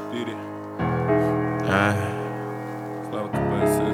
4. Слава КПСС.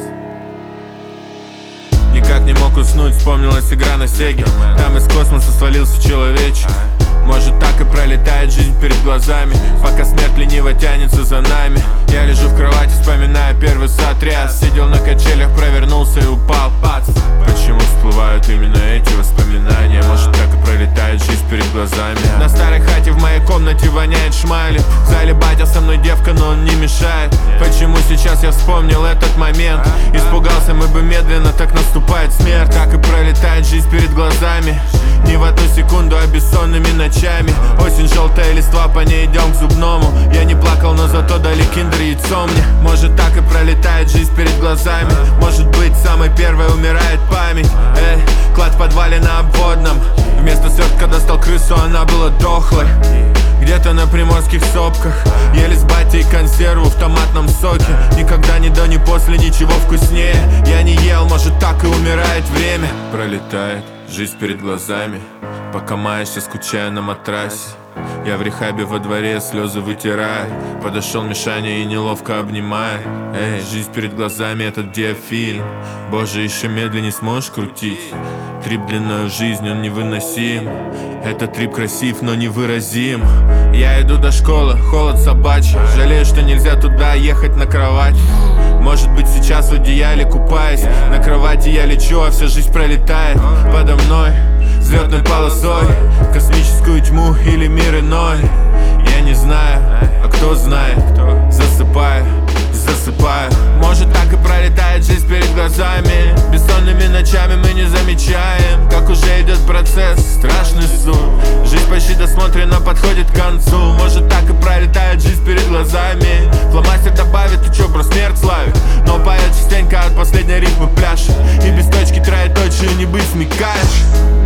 Никак не мог уснуть, вспомнилась игра на Сеге. Там из космоса свалился человечек. Может, так и пролетает жизнь перед глазами, пока смерть лениво тянется за нами. Я лежу в кровати, вспоминая первый сотряс. Сидел на качелях, провернулся и упал. Почему всплывают именно эти воспоминания? Может, так и пролетает жизнь перед глазами. На старой хате в моей комнате воняет шмали. В зале батя со мной девка, но он не мешает. Почему сейчас я вспомнил этот момент? Испугался, мы бы медленно, так наступает смерть. Так и пролетает жизнь перед глазами. Не в одну секунду, а бессонными ночами. Осень, желтая листва, по ней идем к зубному. Я не плакал, но зато дали киндер яйцо мне. Может, так и пролетает жизнь перед глазами. Может быть, самой первой умирает память. Клад в подвале на обводном. Вместо свертка достал крысу, она была дохлой. Где-то на приморских сопках ели с батей консерву в томатном соке. Никогда ни до, ни после ничего вкуснее я не ел, может, так и умирает время. Пролетает жизнь перед глазами, пока маешься, скучая на матрасе. Я в рехабе во дворе, слезы вытирая. Подошел Мишаня и неловко обнимая. Жизнь перед глазами — этот диафильм. Боже, еще медленнее сможешь крутить? Трип длиною жизнь, он невыносим. Этот трип красив, но невыразим. Я иду до школы, холод собачий. Жалею, что нельзя туда ехать на кровать. Может быть, сейчас в одеяле купаясь. На кровати я лечу, а вся жизнь пролетает подо мной взлетной полосой, космическую тьму или мир иной. Я не знаю, а кто знает. Засыпаю, засыпаю. Может, так и пролетает жизнь перед глазами. Бессонными ночами мы не замечаем, как уже идет процесс, страшный сон. Жизнь почти досмотрена, подходит к концу. Может, так и пролетает жизнь перед глазами. Фломастер добавит, ты чё, про смерть славит. Но поэт частенько от последней рифмы пляшет. И без точки троеточия не быть смекаешь.